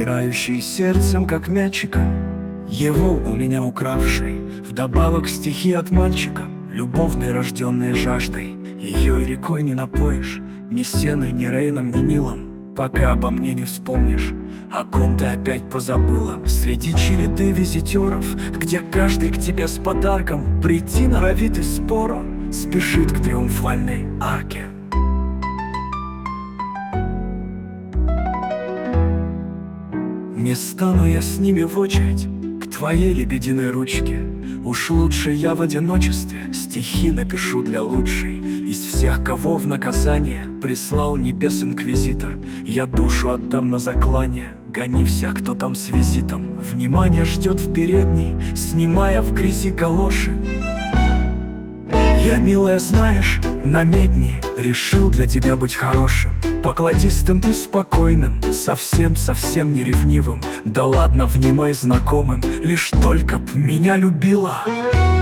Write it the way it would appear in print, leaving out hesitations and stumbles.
играющий сердцем, как мячиком, его у меня укравший. Вдобавок стихи от мальчика, любовной, рожденной жаждой. Ее и рекой не напоишь, ни Сеной, ни Рейном, ни Нилом, пока обо мне не вспомнишь, о ком ты опять позабыла. Среди череды визитеров, где каждый к тебе с подарком прийти норовит из спора, спешит к триумфальной арке. Не стану я с ними в очередь к твоей лебединой ручке. Уж лучше я в одиночестве стихи напишу для лучшей. Из всех, кого в наказание прислал небес инквизитор, я душу отдам на заклание. Гони всех, кто там с визитом. Внимание ждет в передней, снимая в грязи галоши. Я, милая, знаешь, на медни решил для тебя быть хорошим, покладистым и спокойным, совсем не ревнивым. Да ладно, внимай знакомым, лишь только б меня любила.